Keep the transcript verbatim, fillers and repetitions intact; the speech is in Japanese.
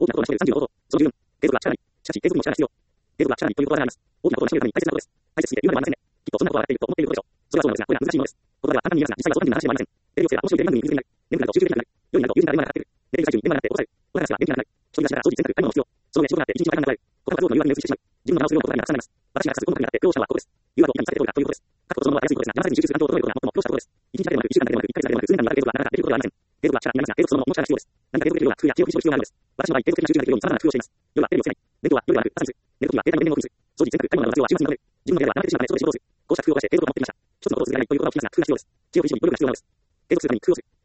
大きなことを成し遂げるさんじゅうのこと。その十分。継続は力なり。しかし継続にも力が必要。継続は力なりということはあります。大きなことを成し遂げるために大切なことです。大切すぎて言うまでもありませんね。きっとそんなことは分かっていると思っていることでしょう。それはそうなのですが、これは難しいものです。言葉では簡単に言えますが、実際はそう簡単にな話ではありません。テレビをつけたら面白いテレビ番組に見続ける。眠くなると集中できなくなる。夜になると友人から電話がかかってくる。寝ている最中に電話が鳴って起こされる。お話が元気がなくなる。一人暮らしながら掃除洗濯買い物を必要。その上仕事があって一日中がかかる。この活動の誘惑に流水してしまう。自分の名をするようなことが今たくさんあります。私が隠すこの中になって苦労したのはここです。誘惑をいかに避けて通るかということです。書くことそのものはたやすいことですが、邪魔せずに集中する環境を整えることが最も苦労したことです。一日だけでもなく、一週間だけでもなく、一ヶ月だけでもなく、数年間にわたる継続はなかなかできることではありません。継続は力になりますが、継続そのものも力が必要です。何か継続できるような工夫や知恵を必要必要があるのです。私の場合、継続的な集中ができるように様々な工夫をしています。夜はテレビをつけない。寝るとは夜ではなく朝にする。寝るときは携帯の電源をオフにする。掃除、洗濯、買い物などの活動は週末にまとめる。自分の部屋ではなくなってしまうため、そこで仕事をする。こうした工夫を出して継続を保ってきました。一つのことを続けられないということは大きな工夫が必要です。知恵を非常に努力が必要なのです。継続するために工夫をする。